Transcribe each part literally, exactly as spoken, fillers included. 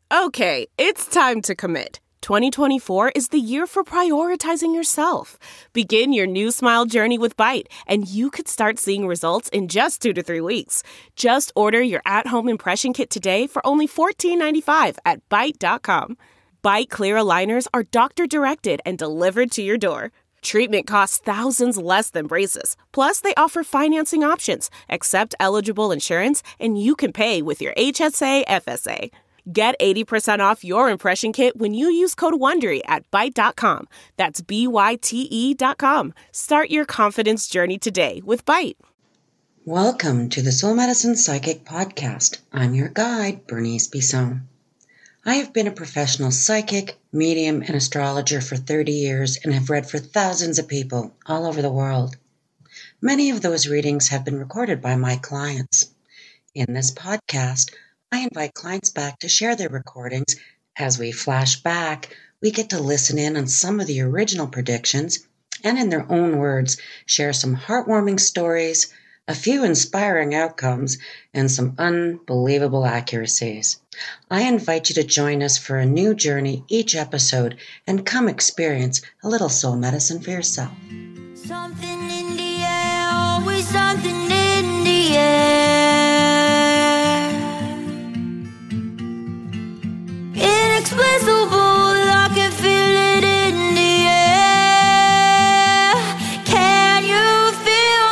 Okay, it's time to commit. twenty twenty-four is the year for prioritizing yourself. Begin your new smile journey with Byte, and you could start seeing results in just two to three weeks. Just order your at-home impression kit today for only fourteen ninety-five at byte dot com. Byte clear aligners are doctor-directed and delivered to your door. Treatment costs thousands less than braces. Plus, they offer financing options, accept eligible insurance, and you can pay with your H S A F S A. Get eighty percent off your impression kit when you use code WONDERY at byte dot com. That's B Y T E dot com. Start your confidence journey today with Byte. Welcome to the Soul Medicine Psychic Podcast. I'm your guide, Bernice Bisson. I have been a professional psychic, medium, and astrologer for thirty years and have read for thousands of people all over the world. Many of those readings have been recorded by my clients. In this podcast, I invite clients back to share their recordings. As we flash back, we get to listen in on some of the original predictions and, in their own words, share some heartwarming stories, a few inspiring outcomes, and some unbelievable accuracies. I invite you to join us for a new journey each episode and come experience a little soul medicine for yourself. Something in the air, always something in the air. Inexplicable, I can feel it in the air. Can you feel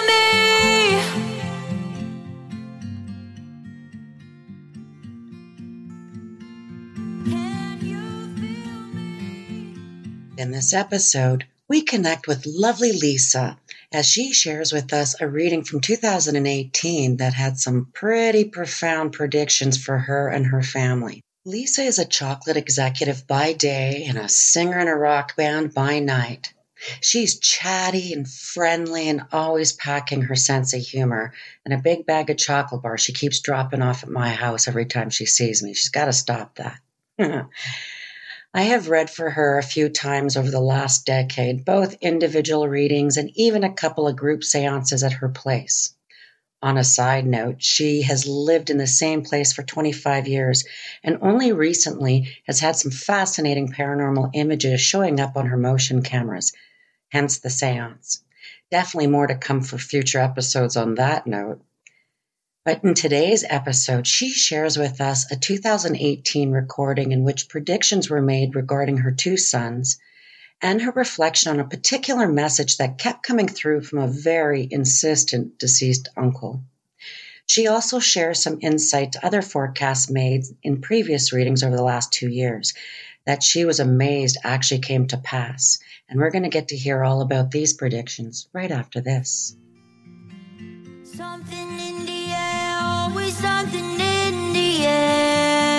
me? Can you feel me? In this episode, we connect with lovely Lisa as she shares with us a reading from two thousand eighteen that had some pretty profound predictions for her and her family. Lisa is a chocolate executive by day and a singer in a rock band by night. She's chatty and friendly and always packing her sense of humor and a big bag of chocolate bars she keeps dropping off at my house every time she sees me. She's got to stop that. I have read for her a few times over the last decade, both individual readings and even a couple of group seances at her place. On a side note, she has lived in the same place for twenty-five years and only recently has had some fascinating paranormal images showing up on her motion cameras, hence the seance. Definitely more to come for future episodes on that note. But in today's episode, she shares with us a two thousand eighteen recording in which predictions were made regarding her two sons and her reflection on a particular message that kept coming through from a very insistent deceased uncle. She also shares some insight to other forecasts made in previous readings over the last two years that she was amazed actually came to pass. And we're going to get to hear all about these predictions right after this. Something in the air, always something in the air.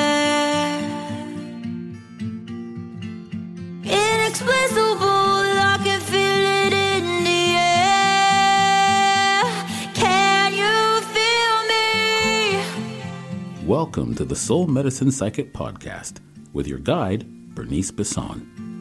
Inexplicable, I can feel it in the air. Can you feel me? Welcome to the Soul Medicine Psychic Podcast with your guide, Bernice Bisson.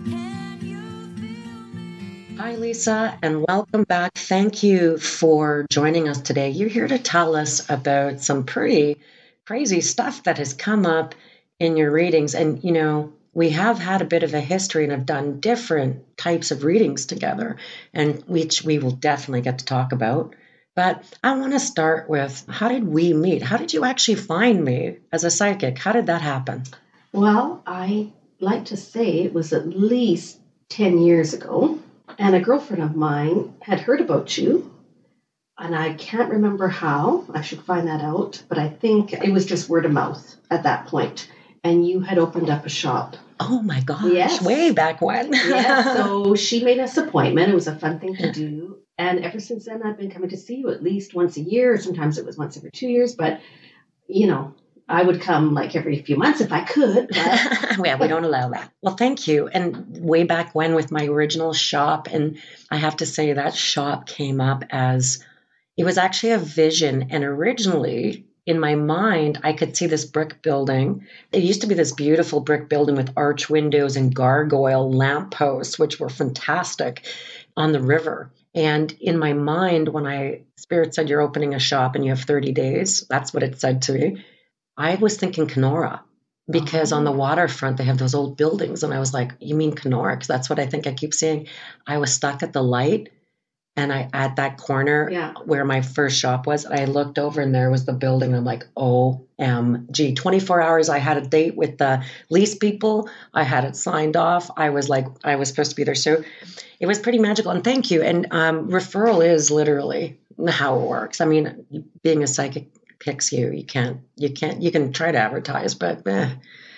Hi, Lisa, and welcome back. Thank you for joining us today. You're here to tell us about some pretty crazy stuff that has come up in your readings. And, you know, we have had a bit of a history and have done different types of readings together, and which we will definitely get to talk about. But I want to start with, how did we meet? How did you actually find me as a psychic? How did that happen? Well, I like to say it was at least ten years ago. And a girlfriend of mine had heard about you, and I can't remember how. I should find that out, but I think it was just word of mouth at that point. And you had opened up a shop. Oh my gosh, yes. Way back when. Yeah, so she made us an appointment. It was a fun thing to do. And ever since then, I've been coming to see you at least once a year. Sometimes it was once every two years, but, you know, I would come like every few months if I could. But... yeah, we don't allow that. Well, thank you. And way back when with my original shop, and I have to say that shop came up as, it was actually a vision. And originally in my mind, I could see this brick building. It used to be this beautiful brick building with arch windows and gargoyle lampposts, which were fantastic, on the river. And in my mind, when I, Spirit said, you're opening a shop and you have thirty days, that's what it said to me. I was thinking Kenora. because on the waterfront, they have those old buildings. And I was like, you mean Kenora? Because that's what I think I keep seeing. I was stuck at the light. And I at that corner Yeah. where my first shop was, I looked over and there was the building. I'm like, O M G. twenty-four hours, I had a date with the lease people. I had it signed off. I was like, I was supposed to be there. So it was pretty magical. And thank you. And um, referral is literally how it works. I mean, being a psychic picks you. You can't, you can't, you can try to advertise, but eh,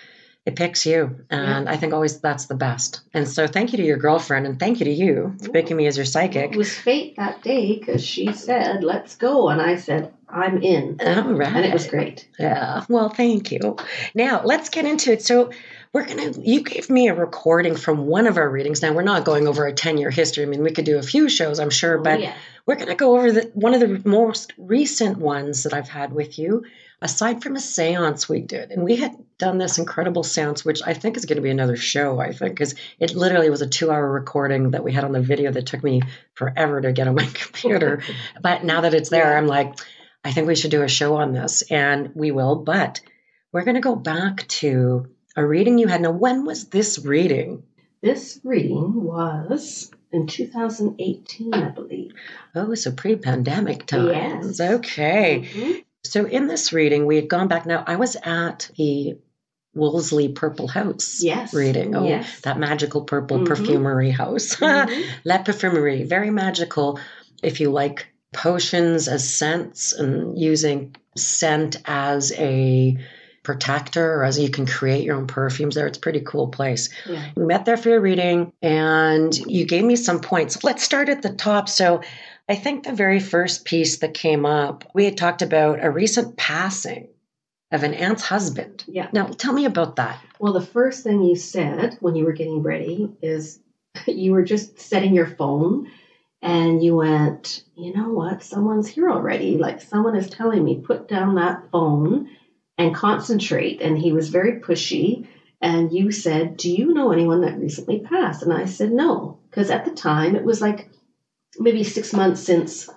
it picks you. And Yeah. I think always that's the best. And so thank you to your girlfriend and thank you to you for picking me as your psychic. It was fate that day because she said, let's go. And I said, I'm in. All right. And it was great. Yeah. Well, thank you. Now let's get into it. So we're going to, you gave me a recording from one of our readings. Now we're not going over a ten year history. I mean, we could do a few shows, I'm sure, Oh, but yeah. we're going to go over the, one of the most recent ones that I've had with you, aside from a seance we did. And we had done this incredible seance, which I think is going to be another show, I think, because it literally was a two hour recording that we had on the video that took me forever to get on my computer. But now that it's there, Yeah. I'm like, I think we should do a show on this, and we will. But we're going to go back to a reading you had. Now, when was this reading? This reading was in two thousand eighteen, I believe. Oh, so pre-pandemic times. Yes. Okay. Mhm. So in this reading, we had gone back. Now, I was at the Wolseley Purple House Yes. reading. Oh, Yes. that magical purple Mhm. perfumery house. Mhm. La Perfumerie, very magical. If you like potions as scents and using scent as a protector, or as you can create your own perfumes there, it's a pretty cool place. Yeah. We met there for a reading and you gave me some points. Let's start at the top. So I think the very first piece that came up, we had talked about a recent passing of an aunt's husband. Yeah. Now, tell me about that. Well, the first thing you said when you were getting ready is you were just setting your phone and you went, you know what? Someone's here already. Like someone is telling me, put down that phone and concentrate. And he was very pushy. And you said, do you know anyone that recently passed? And I said, no. Because at the time, it was like maybe six months since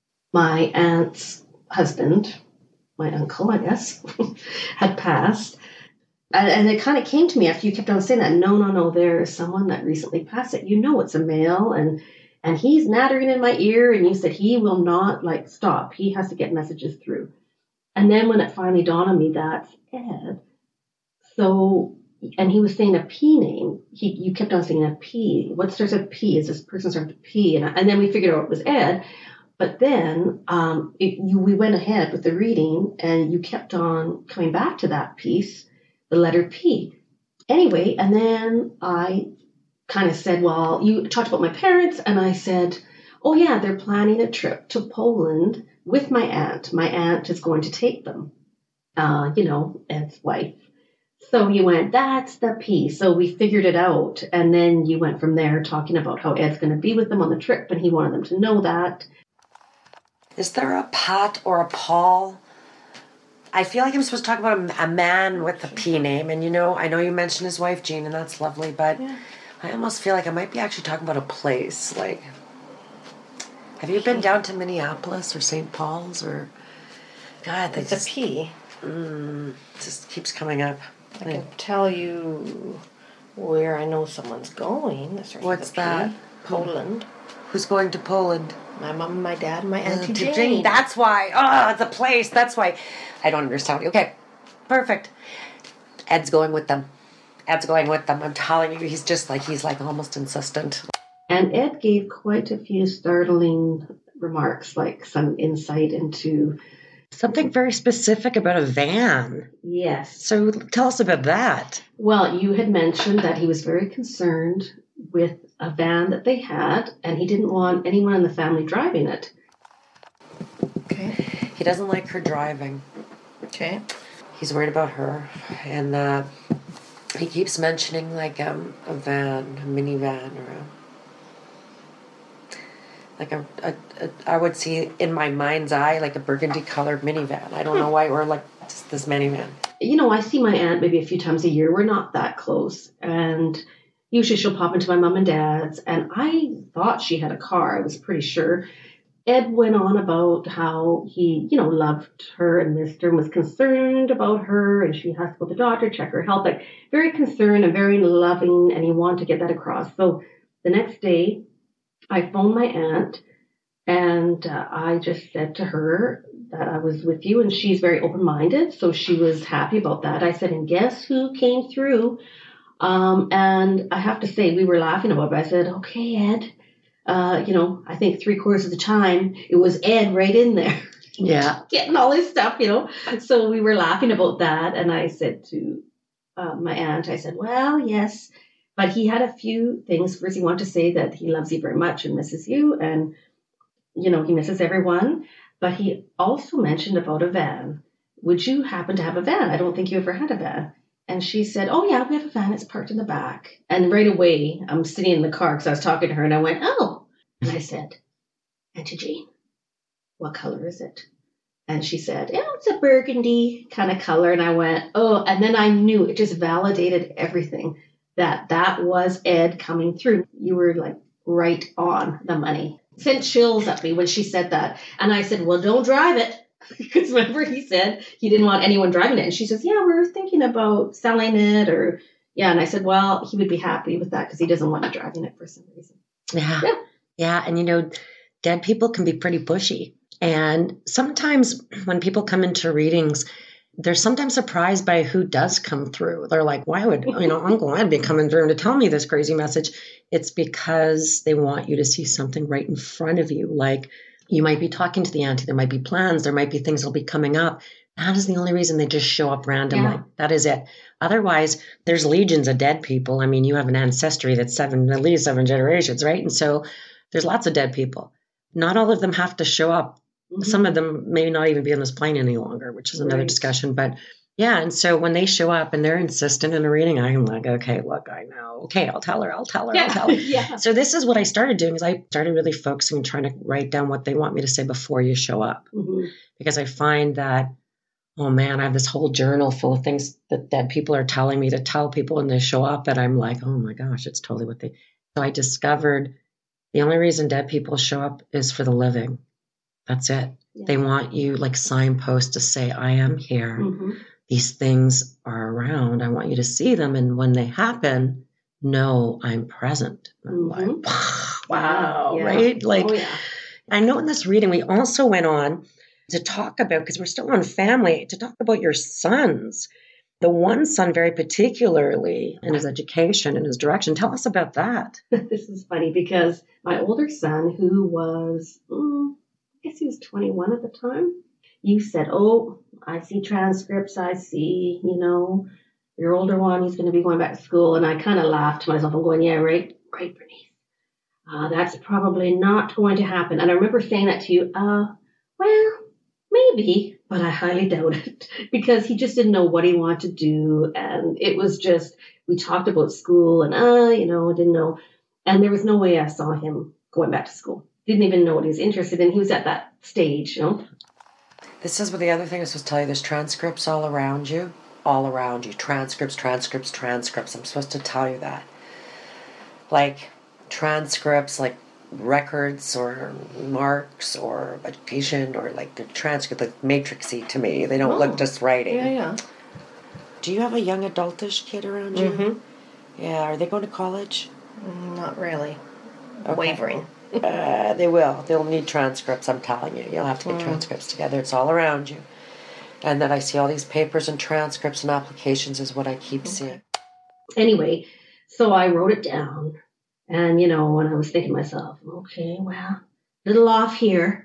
my aunt's husband, my uncle, I guess, had passed. And, and it kind of came to me after you kept on saying that, no, no, no, there is someone that recently passed it. You know it's a male, and and he's nattering in my ear, and you said he will not, like, stop. He has to get messages through. And then when it finally dawned on me, that's Ed. So, and he was saying a P name. He, you kept on saying a P. What starts with P? Is this person starts with P? And, and then we figured out it was Ed. But then um, it, you, we went ahead with the reading, and you kept on coming back to that piece, the letter P. Anyway, and then I kind of said, well, you talked about my parents, and I said, oh, yeah, they're planning a trip to Poland with my aunt. My aunt is going to take them, uh, you know, Ed's wife. So you went, that's the P. So we figured it out. And then you went from there talking about how Ed's going to be with them on the trip, and he wanted them to know that. Is there a Pat or a Paul? I feel like I'm supposed to talk about a, a man with a P name. And, you know, I know you mentioned his wife, Jean, and that's lovely. But Yeah. I almost feel like I might be actually talking about a place. Like, have you been down to Minneapolis or Saint Paul's? Or, God, they It's just, a P. mm, just keeps coming up. I can tell you where I know someone's going. That starts with What's a P. that? Poland. Who's going to Poland? My mom, my dad, my auntie To Jane. That's why. Oh, it's a place. That's why. I don't understand. Okay, perfect. Ed's going with them. Ed's going with them. I'm telling you, he's just like, he's like almost insistent. And Ed gave quite a few startling remarks, like some insight into, Something very specific about a van. yes. So tell us about that. Well, you had mentioned that he was very concerned with a van that they had, and he didn't want anyone in the family driving it. Okay. He doesn't like her driving. Okay. He's worried about her. And uh, he keeps mentioning like um, a van, a minivan, or a... Like a, a, a, I would see in my mind's eye like a burgundy colored minivan. I don't know why, or like just this minivan. You know, I see my aunt maybe a few times a year. We're not that close. And usually she'll pop into my mom and dad's. And I thought she had a car. I was pretty sure. Ed went on about how he, you know, loved her and missed her and was concerned about her, and she has to go to the doctor, check her health, like very concerned and very loving, and he wanted to get that across. So the next day, I phoned my aunt, and uh, I just said to her that I was with you, and she's very open-minded, so she was happy about that. I said, and guess who came through? Um, and I have to say, we were laughing about it. I said, okay, Ed. Uh, you know, I think three quarters of the time it was Ed right in there. Yeah. Getting all his stuff, you know. So we were laughing about that. And I said to uh, my aunt, I said, well, yes. But he had a few things. First, he wanted to say that he loves you very much and misses you. And, you know, he misses everyone. But he also mentioned about a van. Would you happen to have a van? I don't think you ever had a van. And she said, oh, yeah, we have a van. It's parked in the back. And right away, I'm sitting in the car because I was talking to her, and I went, oh. And I said, Auntie Jane, what color is it? And she said, oh, it's a burgundy kind of color. And I went, oh. And then I knew, it just validated everything, that that was Ed coming through. You were, like, right on the money. Sent chills at me when she said that. And I said, well, don't drive it. Because remember, he said he didn't want anyone driving it. And she says, yeah, we were thinking about selling it, or, yeah. And I said, well, he would be happy with that because he doesn't want you driving it for some reason. Yeah. yeah. Yeah. And, you know, dead people can be pretty pushy. And sometimes when people come into readings, they're sometimes surprised by who does come through. They're like, why would, you know, Uncle Ed be coming through to tell me this crazy message? It's because they want you to see something right in front of you. Like, you might be talking to the auntie. There might be plans. There might be things that'll be coming up. That is the only reason they just show up randomly. Yeah. That is it. Otherwise, there's legions of dead people. I mean, you have an ancestry that's seven, at least seven generations, right? And so there's lots of dead people. Not all of them have to show up. Mm-hmm. Some of them may not even be on this plane any longer, which is another right. discussion. But yeah, and so when they show up and they're insistent in a reading, I'm like, okay, look, I know. Okay, I'll tell her, I'll tell her, yeah. I'll tell her. yeah. So this is what I started doing, is I started really focusing and trying to write down what they want me to say before you show up. Mm-hmm. Because I find that, oh man, I have this whole journal full of things that dead people are telling me to tell people, and they show up and I'm like, oh my gosh, it's totally what they... So I discovered the only reason dead people show up is for the living. That's it. Yeah. They want you, like, signposts to say, I am here. Mm-hmm. These things are around. I want you to see them. And when they happen, know I'm present. Mm-hmm. I'm like, wow, yeah. right? Like, oh, yeah. I know in this reading, we also went on to talk about, because we're still on family, to talk about your sons. The one son very particularly in his education and his direction. Tell us about that. This is funny because my older son, who was, mm, I guess he was twenty-one at the time, you said, oh, I see transcripts, I see, you know, your older one, he's going to be going back to school. And I kind of laughed to myself. I'm going, yeah, right, right, Bernice. Uh, that's probably not going to happen. And I remember saying that to you, uh, well, maybe, but I highly doubt it, because he just didn't know what he wanted to do. And it was just, we talked about school and, uh, you know, I didn't know. And there was no way I saw him going back to school. Didn't even know what he was interested in. He was at that stage, you know. This is what the other thing I was supposed to tell you. There's transcripts all around you. All around you. Transcripts, transcripts, transcripts. I'm supposed to tell you that. Like transcripts, like records or marks or education, or like the transcript, like matrixy to me. They don't oh. look just writing. Yeah, yeah. Do you have a young adultish kid around you? Mm-hmm. Yeah. Are they going to college? Mm, not really. Okay. Wavering. uh, they will. They'll need transcripts, I'm telling you. You'll have to get mm. transcripts together. It's all around you. And then I see all these papers and transcripts and applications is what I keep okay. seeing. Anyway, so I wrote it down. And, you know, and I was thinking to myself, okay, well, a little off here.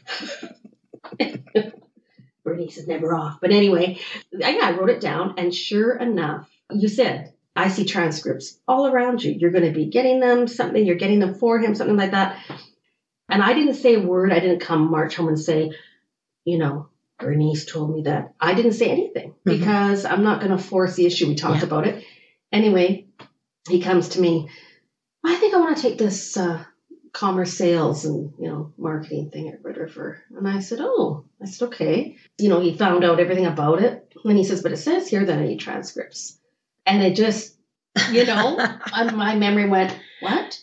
Bernice is never off. But anyway, I, I wrote it down. And sure enough, you said, I see transcripts all around you. You're going to be getting them, something, you're getting them for him, something like that. And I didn't say a word. I didn't come march home and say, you know, Bernice told me that. I didn't say anything mm-hmm. because I'm not going to force the issue. We talked yeah. about it. Anyway, he comes to me. I think I want to take this uh, commerce sales and, you know, marketing thing at Red River. And I said, oh, I said, okay. You know, he found out everything about it. And he says, but it says here that I need transcripts. And it just, You know, and my memory went, what?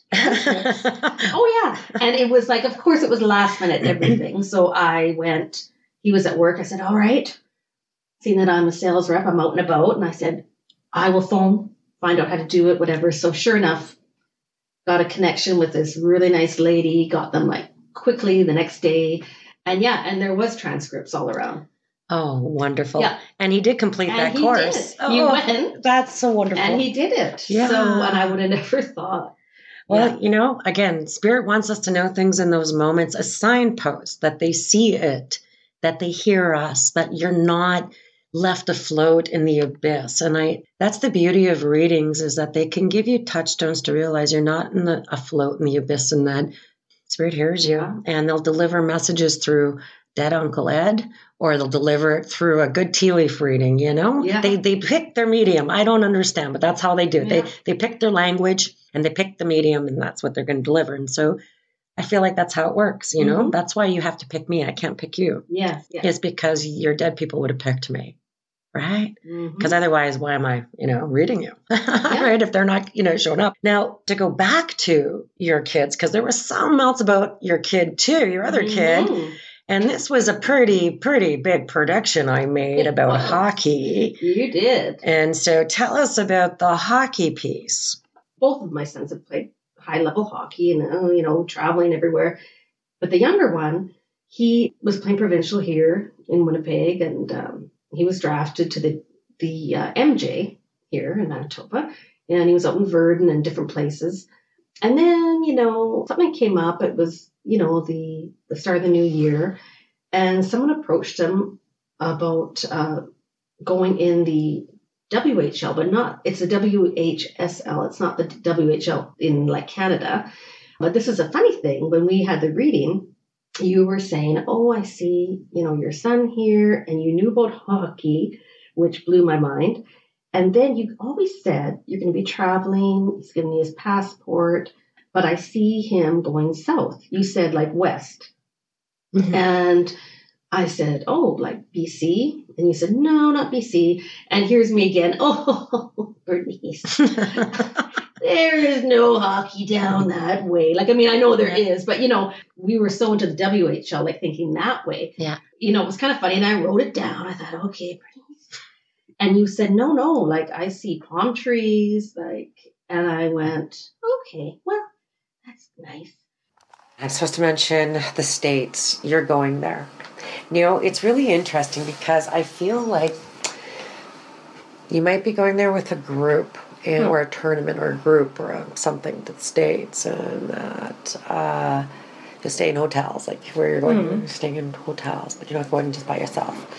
Oh, yeah. And it was like, of course, it was last minute everything. So I went, he was at work. I said, all right, seeing that I'm a sales rep, I'm out and about. And I said, I will phone, find out how to do it, whatever. So sure enough, got a connection with this really nice lady, got them like quickly the next day. And yeah, and there was transcripts all around. Oh, wonderful. Yeah. And he did complete And that he course. did. Oh, You went. That's so wonderful. And he did it. Yeah. So, and I would have never thought. Well, Yeah. you know, again, Spirit wants us to know things in those moments, a signpost that they see it, that they hear us, that you're not left afloat in the abyss. And I, that's the beauty of readings, is that they can give you touchstones to realize you're not in the afloat in the abyss, and that Spirit hears you. Yeah. And they'll deliver messages through Dead Uncle Ed, or they'll deliver it through a good tea leaf reading, you know? Yeah. They they pick their medium. I don't understand, but that's how they do it. Yeah. They they pick their language and they pick the medium, and that's what they're going to deliver. And so I feel like that's how it works, you know? Mhm. That's why you have to pick me. I can't pick you. Yes. yes. It's because your dead people would have picked me, right? Mhm. Because otherwise, why am I, you know, reading you, right? If they're not, you know, showing up. Now, to go back to your kids, because there was something else about your kid too, your other kid. Mhm. And this was a pretty, pretty big production I made It about was. hockey. You did. And so tell us about the hockey piece. Both of my sons have played high level hockey and, uh, you know, traveling everywhere. But the younger one, he was playing provincial here in Winnipeg, and um, he was drafted to the, the uh, M J here in Manitoba. And he was out in Verdun and different places. And then, you know, something came up. It was, you know, the, the start of the new year. And someone approached him about uh, going in the W H L, but not, it's a W H S L. It's not the W H L in like Canada. But this is a funny thing. When we had the reading, you were saying, oh, I see, you know, your son here, and you knew about hockey, which blew my mind. And then you always said, you're going to be traveling. He's giving me his passport, but I see him going south. You said like west. Mhm. And I said, oh, like B C? And you said, no, not B C. And here's me again. Oh, Bernice, there is no hockey down that way. Like, I mean, I know there is, but, you know, we were so into the W H L, like thinking that way. Yeah. You know, it was kind of funny. And I wrote it down. I thought, okay, Bernice. And you said, no, no, like I see palm trees, like, and I went, okay, well, that's nice. I'm supposed to mention the States. You're going there. You know, it's really interesting because I feel like you might be going there with a group in, or a tournament or a group or a, something to the States, and that uh, you stay in hotels, like where you're going, Mm-hmm. you're staying in hotels, but you're not going just by yourself.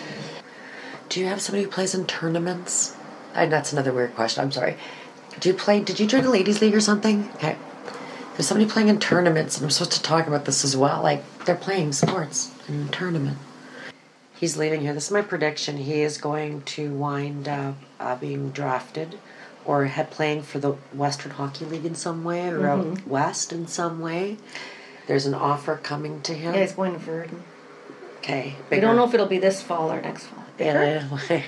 Do you have somebody who plays in tournaments? And that's another weird question. I'm sorry. Do you play? Did you join a ladies' league or something? Okay. There's somebody playing in tournaments, and I'm supposed to talk about this as well. Like, they're playing sports in a tournament. He's leaving here. This is my prediction. He is going to wind up uh, being drafted or head playing for the Western Hockey League in some way, or Mm-hmm. out west in some way. There's an offer coming to him. Yeah, he's going to Verdun. Okay. We don't know if it'll be this fall or next fall. Yeah.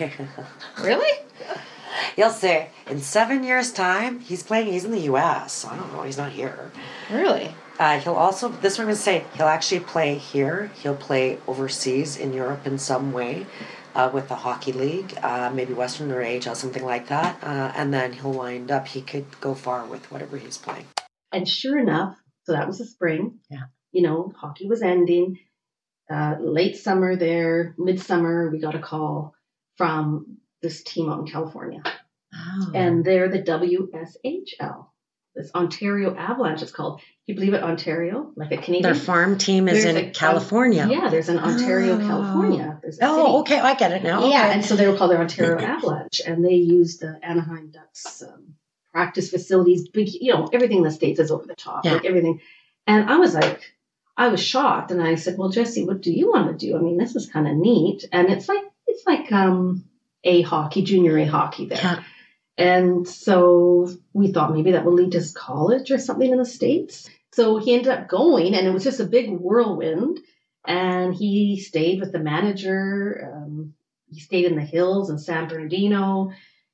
Really? You'll see. In seven years' time, he's playing. He's in the U S. I don't know. He's not here. Really? Uh, he'll also, this one I'm going to say, he'll actually play here. He'll play overseas in Europe in some way uh, with the hockey league, uh, maybe Western or A H L, something like that. Uh, and then he'll wind up, he could go far with whatever he's playing. And sure enough, so that was the spring. Yeah. You know, hockey was ending. Uh, late summer there, midsummer, we got a call from this team out in California. Oh. And they're the W S H L. This Ontario Avalanche, it's called. Can you believe it, Ontario? Like a Canadian. Their farm team is There's in a- California. Yeah, there's an Ontario, Oh. California. There's a Oh, city. okay. I get it now. Yeah, Okay. and so they were called the Ontario Avalanche, and they used the Anaheim Ducks um, practice facilities. Big, you know, everything in the States is over the top, Yeah. like everything. And I was like, I was shocked, and I said, "Well, Jesse, what do you want to do? I mean, this is kind of neat." And it's like it's like um, A hockey, junior A hockey there. Yeah. And so we thought maybe that would lead to college or something in the States. So he ended up going, and it was just a big whirlwind. And he stayed with the manager. Um, he stayed in the hills in San Bernardino.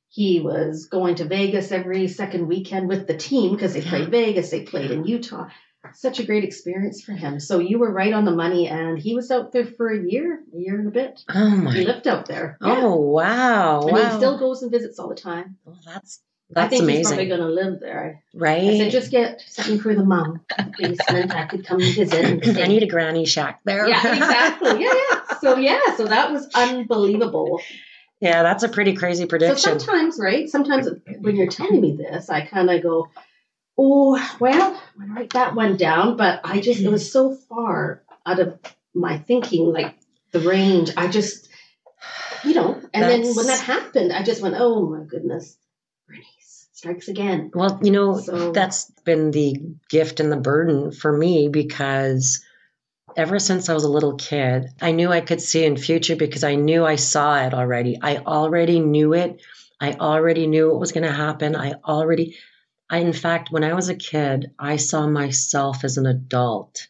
He was going to Vegas every second weekend with the team because they played Vegas, they played in Utah. Such a great experience for him. So you were right on the money, and he was out there for a year, a year and a bit. Oh my! He lived out there. Oh Yeah. wow! And wow. he still goes and visits all the time. Well, that's that's I think amazing. he's probably going to live there. Right? I said, just get something for the mom basement. I could come and visit. And I stay. need a granny shack there. Yeah, exactly. Yeah, yeah. So yeah, so that was unbelievable. Yeah, that's a pretty crazy prediction. So sometimes, right? Sometimes when you're telling me this, I kind of go, oh, well, I'm going to write that one down. But I just, it was so far out of my thinking, like the range. I just, you know, and That's- then when that happened, I just went, oh my goodness, Bernice strikes again. Well, you know, So- that's been the gift and the burden for me because ever since I was a little kid, I knew I could see in future because I knew I saw it already. I already knew it. I already knew what was going to happen. I already, I, in fact, when I was a kid, I saw myself as an adult.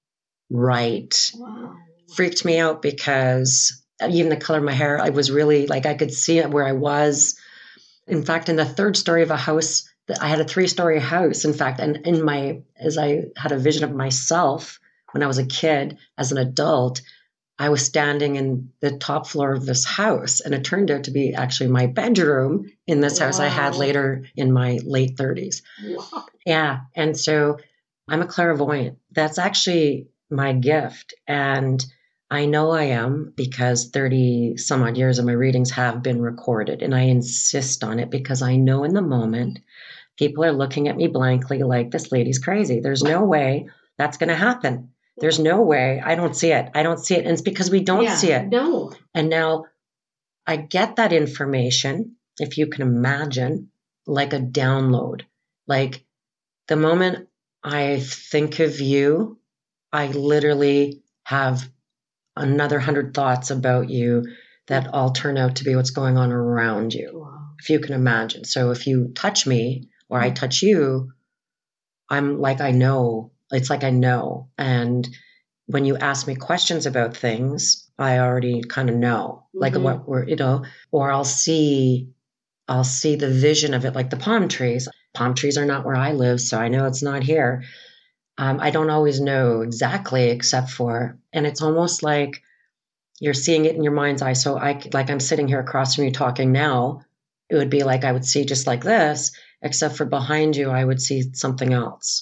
Right. Wow. Freaked me out because even the color of my hair, I was really like, I could see it where I was. In fact, in the third story of a house, I had a three story house, in fact, and in my, as I had a vision of myself when I was a kid, as an adult, I was standing in the top floor of this house, and it turned out to be actually my bedroom in this house I had Wow. later in my late thirties. Wow. Yeah. And so I'm a clairvoyant. That's actually my gift. And I know I am because thirty some odd years of my readings have been recorded. And I insist on it because I know in the moment people are looking at me blankly like, this lady's crazy. There's no way that's going to happen. There's no way. I don't see it. I don't see it. And it's because we don't Yeah, see it. No. And now I get that information, if you can imagine, like a download. Like the moment I think of you, I literally have another hundred thoughts about you that all turn out to be what's going on around you, Wow. if you can imagine. So if you touch me or I touch you, I'm like, I know. It's like I know. And when you ask me questions about things, I already kind of know, like Mhm. what we're, you know, or I'll see, I'll see the vision of it, like the palm trees. Palm trees are not where I live, so I know it's not here. Um, I don't always know exactly, except for, and it's almost like you're seeing it in your mind's eye. So I, like I'm sitting here across from you talking now, it would be like I would see just like this, except for behind you, I would see something else.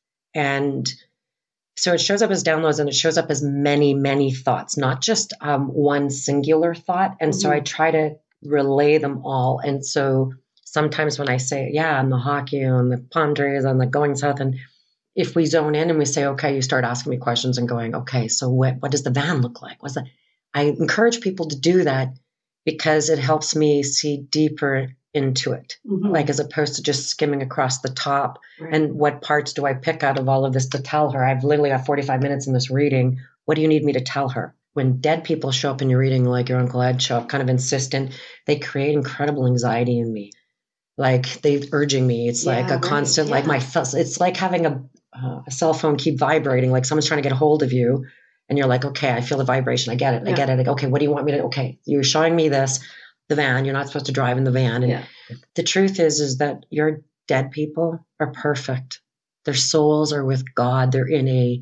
And so it shows up as downloads, and it shows up as many, many thoughts, not just um, one singular thought. And so I try to relay them all. And so sometimes when I say, yeah, on the hockey, on the palm trees, on the going south, and if we zone in and we say, okay, you start asking me questions and going, okay, so what, what does the van look like? What's that? I encourage people to do that because it helps me see deeper into it, Mhm. like as opposed to just skimming across the top. Right. And what parts do I pick out of all of this to tell her? I've literally got forty-five minutes in this reading. What do you need me to tell her? When dead people show up in your reading, like your Uncle Ed show up, kind of insistent, they create incredible anxiety in me. Like they urging me. It's Yeah, like a right, constant, like yeah. my, th- it's like having a, uh, a cell phone keep vibrating, like someone's trying to get a hold of you. And you're like, okay, I feel the vibration. I get it. I Yeah. get it. Okay, what do you want me to, okay, you're showing me this, the van. You're not supposed to drive in the van. And Yeah. the truth is, is that your dead people are perfect. Their souls are with God. They're in a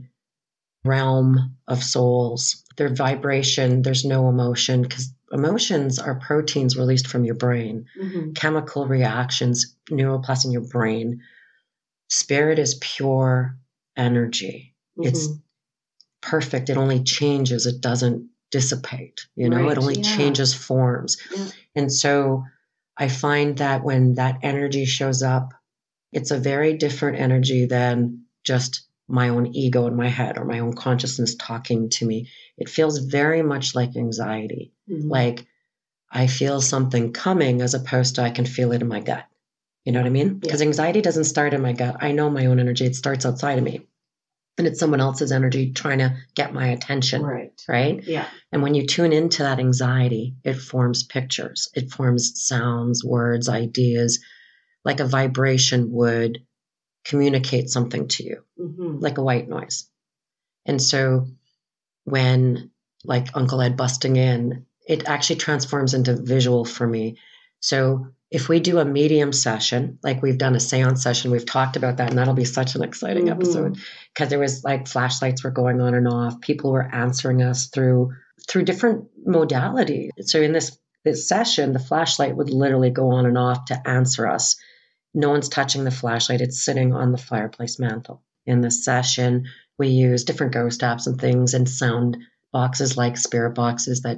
realm of souls. Their vibration, there's no emotion because emotions are proteins released from your brain, Mhm. chemical reactions, neuroplasts in your brain. Spirit is pure energy. It's Mhm. perfect. It only changes. It doesn't dissipate. You know, Right, it only yeah. changes forms. Yeah. And so I find that when that energy shows up, it's a very different energy than just my own ego in my head or my own consciousness talking to me. It feels very much like anxiety. Mhm. Like I feel something coming as opposed to I can feel it in my gut. You know what I mean? Because anxiety doesn't start in my gut. I know my own energy. It starts outside of me. And it's someone else's energy trying to get my attention. Right. Right? Yeah. And when you tune into that anxiety, it forms pictures, it forms sounds, words, ideas, like a vibration would communicate something to you, Mhm. like a white noise. And so when, like Uncle Ed busting in, it actually transforms into visual for me. So if we do a medium session, like we've done a seance session, we've talked about that, and that'll be such an exciting Mm-hmm. episode because there was like flashlights were going on and off. People were answering us through through different modalities. So in this this session, the flashlight would literally go on and off to answer us. No one's touching the flashlight. It's sitting on the fireplace mantle. In this session, we use different ghost apps and things and sound boxes like spirit boxes that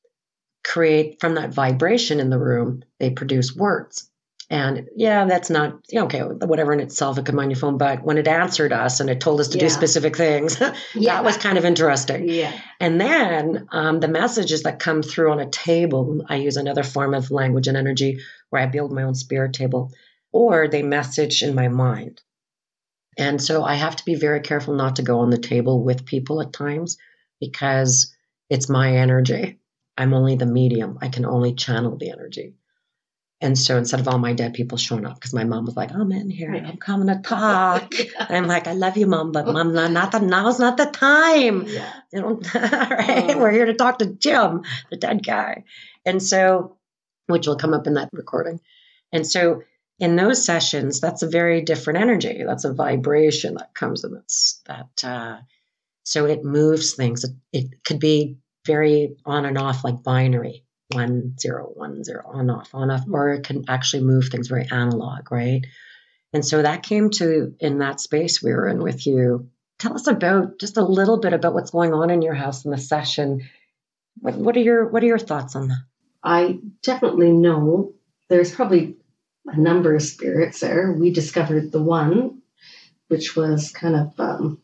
create from that vibration in the room. They produce words. And yeah, that's not, yeah, okay, whatever in itself, it could mind your phone. But when it answered us and it told us to Yeah. do specific things, Yeah. that was kind of interesting. Yeah. And then um, the messages that come through on a table, I use another form of language and energy where I build my own spirit table, or they message in my mind. And so I have to be very careful not to go on the table with people at times because it's my energy. I'm only the medium. I can only channel the energy. And so instead of all my dead people showing up, because my mom was like, I'm in here, I'm coming to talk. And I'm like, I love you, Mom, but Mom, not, not the, now's not the time. Yeah. You know, right? Oh. We're here to talk to Jim, the dead guy. And so, which will come up in that recording. And so in those sessions, that's a very different energy. That's a vibration that comes in this, that, uh, so it moves things. It, it could be very on and off, like binary, one, zero, one, zero, on, off, on, off, or it can actually move things very analog, right? And so that came to in that space we were in with you. Tell us about just a little bit about what's going on in your house in the session. What, what are your what are your thoughts on that? I definitely know there's probably a number of spirits there. We discovered the one, which was kind of um,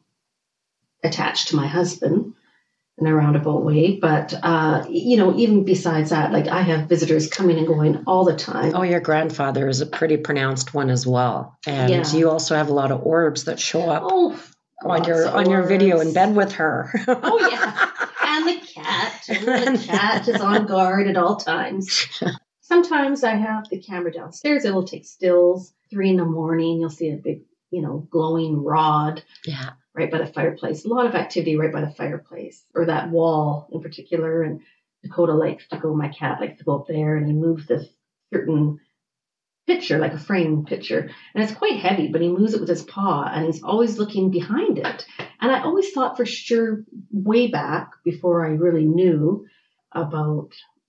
attached to my husband in a roundabout way. But, uh, you know, even besides that, like I have visitors coming and going all the time. Oh, your grandfather is a pretty pronounced one as well. And Yeah. you also have a lot of orbs that show up Oh, on lots your of on your video in orbs. bed with her. Oh, yeah. And the cat. And the cat is on guard at all times. Sometimes I have the camera downstairs. It will take stills. Three in the morning, you'll see a big, you know, glowing rod Yeah. right by the fireplace. A lot of activity right by the fireplace, or that wall in particular. And Dakota likes to go, my cat likes to go up there, and he moves this certain picture, like a frame picture. And it's quite heavy, but he moves it with his paw, and he's always looking behind it. And I always thought for sure, way back before I really knew about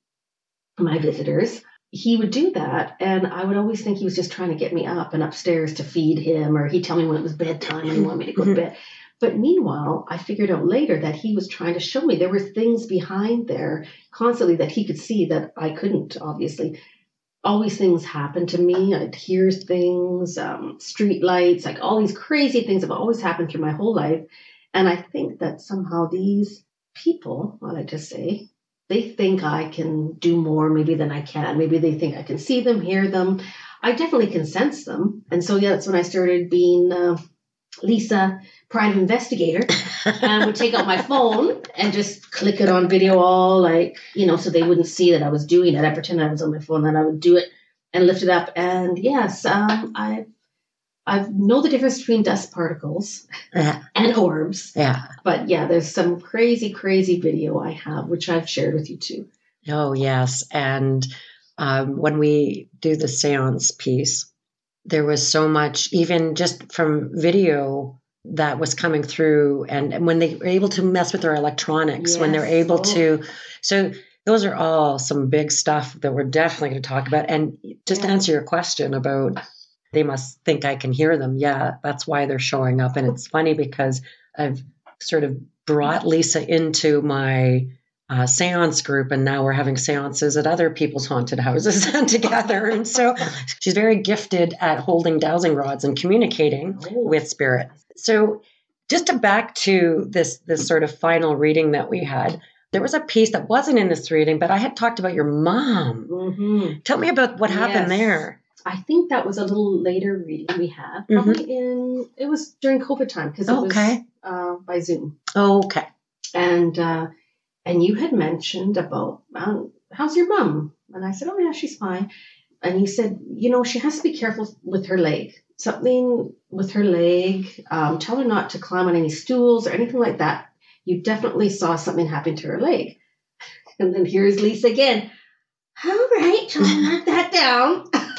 my visitors, he would do that. And I would always think he was just trying to get me up and upstairs to feed him, or he'd tell me when it was bedtime and he wanted me to go to bed. But meanwhile, I figured out later that he was trying to show me there were things behind there constantly that he could see that I couldn't, obviously. Always things happen to me. I'd hear things, um, street lights, like all these crazy things have always happened through my whole life. And I think that somehow these people, I like to say, they think I can do more maybe than I can. Maybe they think I can see them, hear them. I definitely can sense them. And so, yeah, that's when I started being uh, Lisa, private investigator. And I would take out my phone and just click it on video all like, you know, so they wouldn't see that I was doing it. I pretend I was on my phone, and I would do it and lift it up. And yes, um, I I know the difference between dust particles Yeah. and orbs. Yeah. But yeah, there's some crazy, crazy video I have, which I've shared with you too. Oh, yes. And um, when we do the seance piece, there was so much, even just from video that was coming through. And, and when they were able to mess with their electronics, when they're Yes. able Oh. to. So those are all some big stuff that we're definitely going to talk about. And just to Yeah. answer your question about they must think I can hear them. Yeah, that's why they're showing up. And it's funny because I've sort of brought Lisa into my uh, seance group, and now we're having seances at other people's haunted houses together. And so she's very gifted at holding dowsing rods and communicating Oh. with spirit. So just to back to this, this sort of final reading that we had, there was a piece that wasn't in this reading, but I had talked about your mom. Mm-hmm. Tell me about what happened Yes. there. I think that was a little later reading we had, probably in, it was during COVID time, because it Okay. was uh, by Zoom. Okay. And uh, and you had mentioned about, um, how's your mom? And I said, oh, yeah, she's fine. And you said, you know, she has to be careful with her leg. Something with her leg. Um, tell her not to climb on any stools or anything like that. You definitely saw something happen to her leg. And then here's Lisa again. All right, I'll mark that down.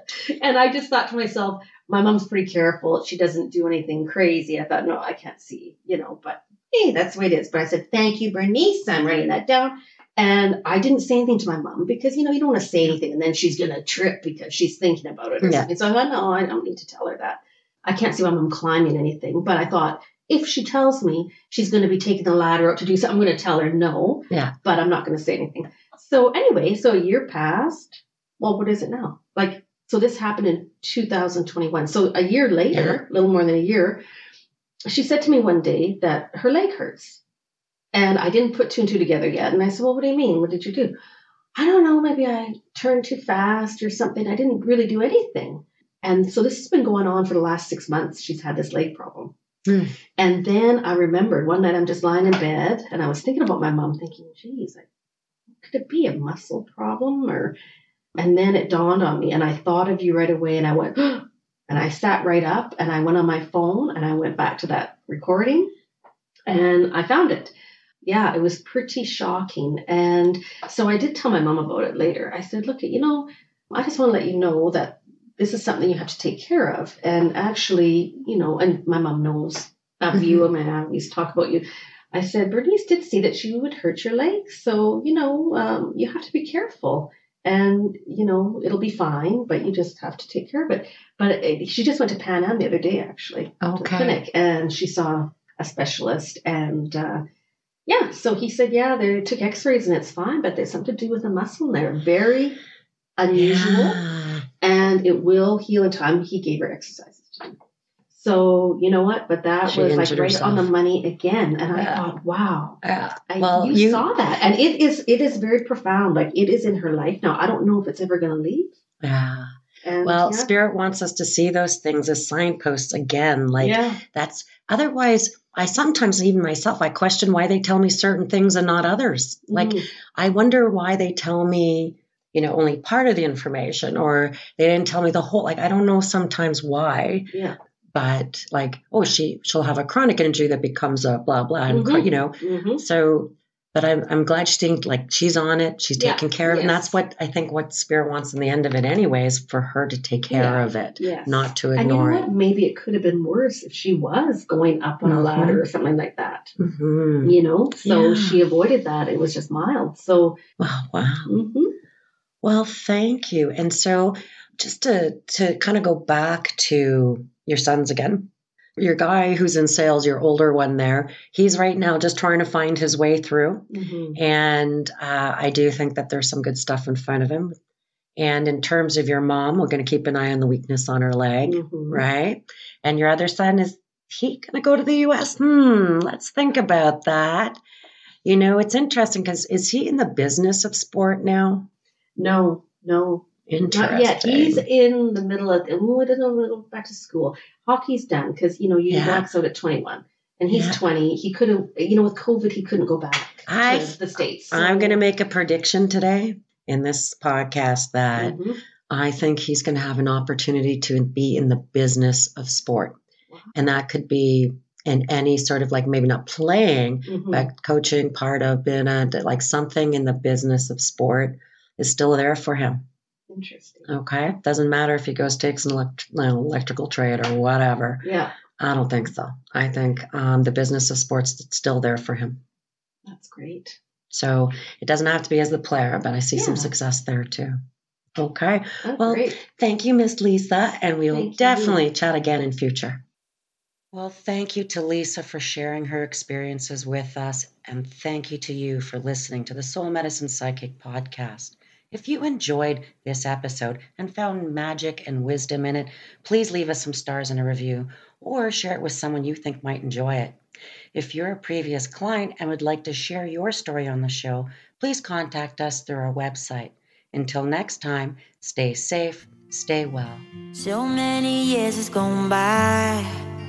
And I just thought to myself, my mom's pretty careful. She doesn't do anything crazy. I thought, no, I can't see, you know, but hey, that's the way it is. But I said, thank you, Bernice. I'm writing that down. And I didn't say anything to my mom because, you know, you don't want to say anything and then she's going to trip because she's thinking about it or Yeah. something. So I thought, no, I don't need to tell her that. I can't see my mom climbing anything. But I thought, if she tells me she's going to be taking the ladder up to do something, I'm going to tell her no. Yeah. But I'm not going to say anything. So anyway, so a year passed. Well, what is it now? Like, so this happened in two thousand twenty-one. So a year later, a little more than a year, she said to me one day that her leg hurts. And I didn't put two and two together yet. And I said, well, what do you mean? What did you do? I don't know. Maybe I turned too fast or something. I didn't really do anything. And so this has been going on for the last six months. She's had this leg problem. Mm. And then I remembered one night I'm just lying in bed and I was thinking about my mom thinking, geez, like, could it be a muscle problem? Or, and then it dawned on me and I thought of you right away and I went, and I sat right up and I went on my phone and I went back to that recording and I found it. Yeah, it was pretty shocking. And so I did tell my mom about it later. I said, look, you know, I just want to let you know that this is something you have to take care of. And actually, you know, and my mom knows of you. I mean, I always talk about you. I said, Bernice did see that she would hurt your legs. So, you know, um, you have to be careful. And, you know, it'll be fine, but you just have to take care of it. But it, she just went to Pan Am the other day, actually, okay. to the clinic. And she saw a specialist. And, uh, yeah, so he said, yeah, they took x-rays and it's fine, but there's something to do with the muscle there. Very unusual. Yeah. And it will heal in time. He gave her exercises to do. So, you know what? But that she was like right herself. On the money again. And yeah. I thought, wow. Yeah. I, well, you, you saw that. And it is it is very profound. Like it is in her life now. I don't know if it's ever going to leave. Yeah. And, well, yeah. Spirit wants us to see those things as signposts again. Like yeah. that's otherwise, I sometimes even myself, I question why they tell me certain things and not others. Mm. Like I wonder why they tell me, you know, only part of the information or they didn't tell me the whole, like, I don't know sometimes why. Yeah. But like, oh, she, she'll have a chronic injury that becomes a blah, blah, and, mm-hmm. you know, mm-hmm. so, but I'm, I'm glad she's thinking, like, she's on it. She's yeah. taking care of it. Yes. And that's what I think what Spirit wants in the end of it anyway, is for her to take care yeah. of it, yes. not to ignore and you know it. What? Maybe it could have been worse if she was going up on mm-hmm. a ladder or something like that, mm-hmm. you know, so yeah. she avoided that. It was just mild. So, wow. wow. Mm-hmm. Well, thank you. And so just to, to kind of go back to your sons again, your guy who's in sales, your older one there, he's right now just trying to find his way through. Mm-hmm. And uh, I do think that there's some good stuff in front of him. And in terms of your mom, we're going to keep an eye on the weakness on her leg, mm-hmm. right? And your other son, is he going to go to the U S? Hmm, let's think about that. You know, it's interesting because is he in the business of sport now? No, no. Interesting. Not yet. He's in the middle of, oh, I don't know, we'll go back to school. Hockey's done because, you know, you yeah. walks out at twenty-one and he's yeah. twenty. He couldn't, you know, with COVID, he couldn't go back I, to the States. So. I'm going to make a prediction today in this podcast that mm-hmm. I think he's going to have an opportunity to be in the business of sport. Wow. And that could be in any sort of like maybe not playing, mm-hmm. but coaching, part of being a, like something in the business of sport is still there for him. Interesting. Okay. Doesn't matter if he goes takes an elect- no, electrical trade or whatever. Yeah. I don't think so. I think um, the business of sports is still there for him. That's great. So it doesn't have to be as the player, but I see yeah. some success there too. Okay. That's well, great. Thank you, Miss Lisa. And we will thank definitely you. chat again in future. Well, thank you to Lisa for sharing her experiences with us. And thank you to you for listening to the Soul Medicine Psychic podcast. If you enjoyed this episode and found magic and wisdom in it, please leave us some stars and a review or share it with someone you think might enjoy it. If you're a previous client and would like to share your story on the show, please contact us through our website. Until next time, stay safe, stay well. So many years has gone by,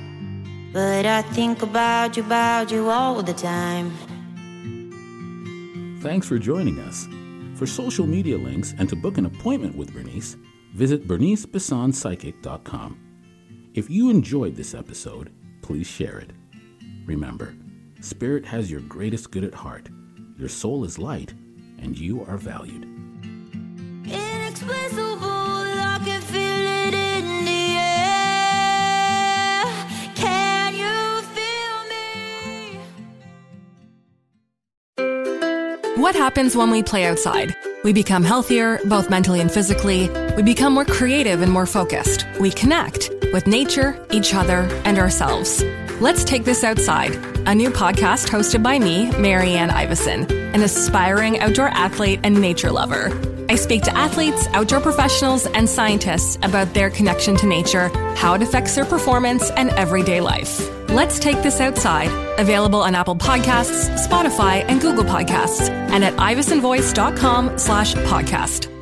but I think about you, about you all the time. Thanks for joining us. For social media links and to book an appointment with Bernice, visit bernice bisson psychic dot com. If you enjoyed this episode, please share it. Remember, Spirit has your greatest good at heart. Your soul is light, and you are valued. Inexplicable, I can feel What happens when we play outside? We become healthier, both mentally and physically. We become more creative and more focused. We connect with nature, each other, and ourselves. Let's Take This Outside, a new podcast hosted by me, Marianne Iveson, an aspiring outdoor athlete and nature lover. I speak to athletes, outdoor professionals, and scientists about their connection to nature, how it affects their performance, and everyday life. Let's Take This Outside, available on Apple Podcasts, Spotify, and Google Podcasts, and at ivesonvoice.com slash podcast.